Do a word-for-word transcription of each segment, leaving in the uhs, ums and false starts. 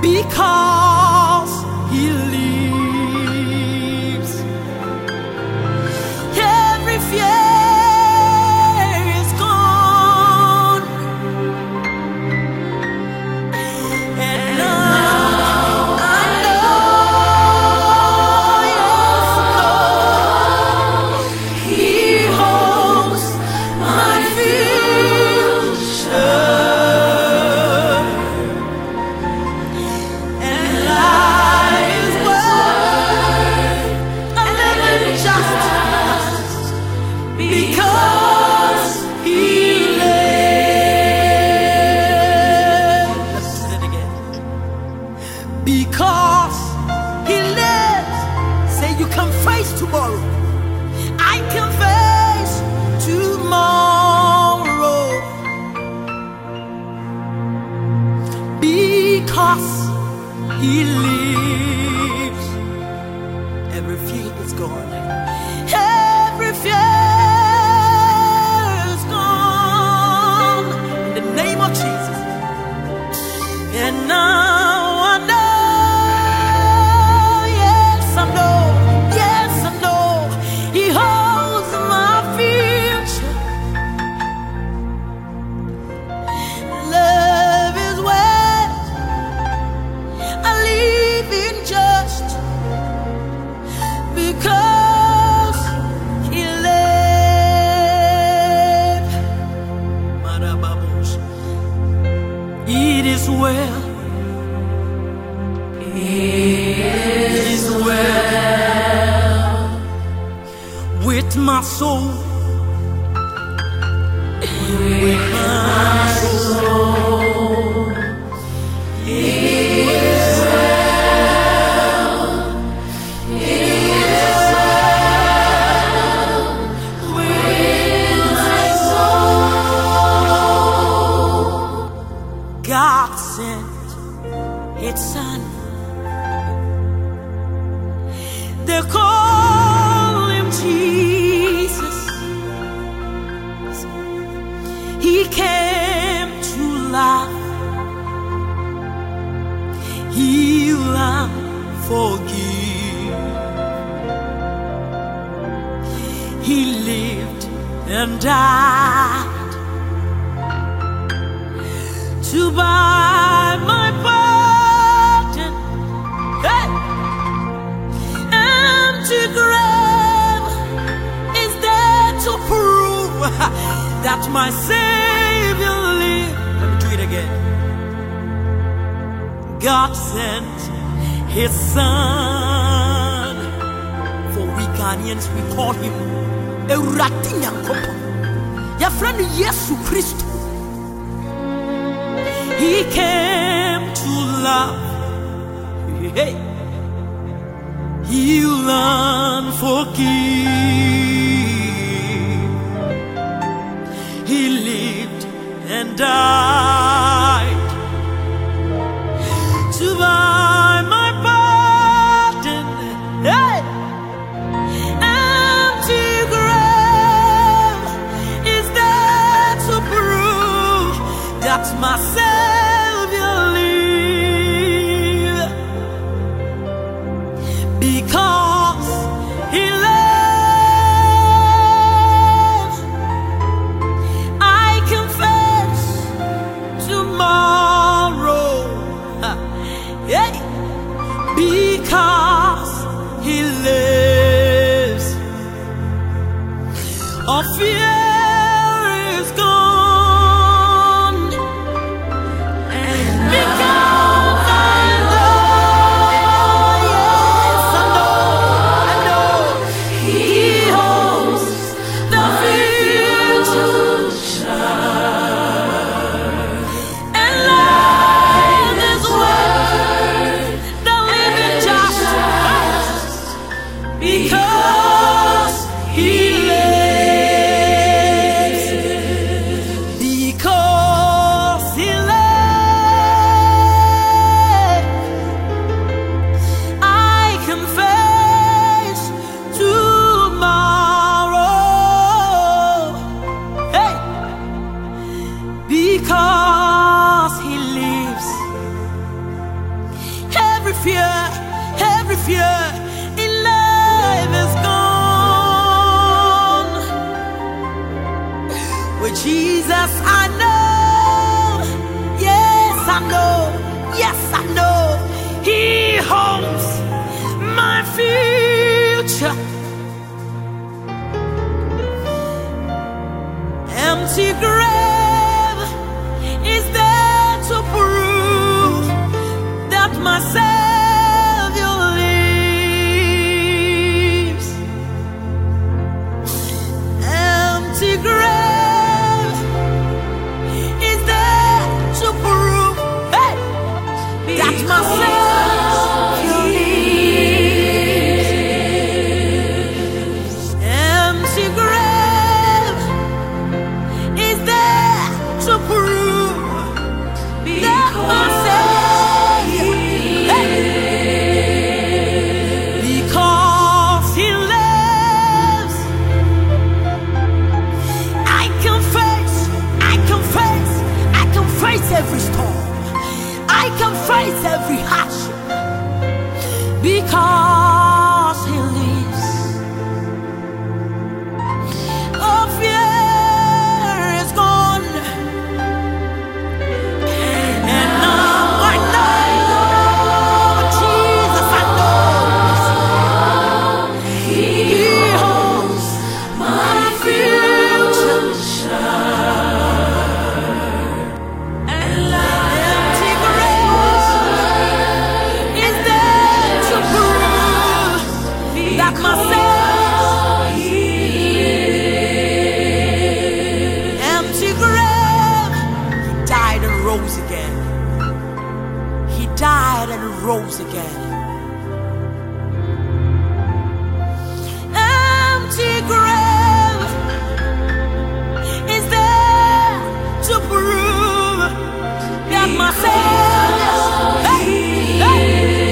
because He lives. Every fear is gone, and now I know, yes, Lord, He holds my future. Because He lives. Let's do it again. Because He lives. Say you can face tomorrow. I can face tomorrow. Because He lives. Every fear is gone. Every fear is gone in the name of Jesus. And now I know, yes I know, yes I know, He holds my future. Love is where I live in just because He lives. It is well, it is well with my soul, with my soul. It is well, it is well with my soul. God sent His Son. They call Him Jesus. He came to love, heal and forgive. He lived and died to buy my pardon. Hey! Empty grave is there to prove that my Savior lived. Let me do it again. God sent His Son. For we Ghanaians, we call Him Ewurade Nyankopɔn. Your friend Yesu Christ. He came to love, hey, heal and forgive. He lived and died to buy my pardon. Hey! Empty grave is there to prove that my Savior lives. Because He lives, I can face tomorrow. Yeah. Because He lives, all fear is gone. fear, every fear in life is gone. With Jesus I know, yes I know, yes I know, He holds my future. Empty grave is there to prove that my Savior lives. Empty grave is there to prove, hey, that my Savior lives. Empty grave is there to prove that my Savior lives. Because He lives, I can face, I can face, I can face every storm. I can face every hardship. Because He lives. Oh, fear is gone. And now I know, Jesus, I know He holds my future. Empty grave is there to prove that my Savior. Empty grave, He died and rose again. He died and rose again. Empty grave is there to prove that my Savior. Hey, hey.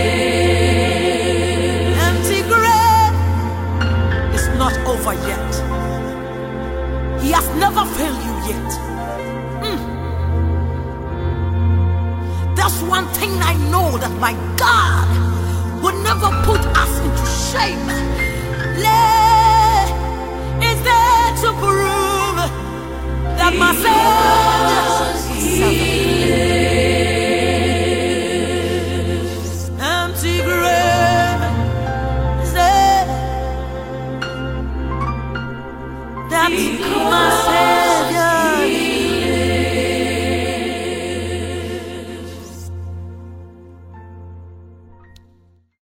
Empty grave is not over yet. He has never failed you yet. Mm. That's one thing I know, that my God will never put us into shame. Lay is there to prove that my Savior lives. Empty grave is there that my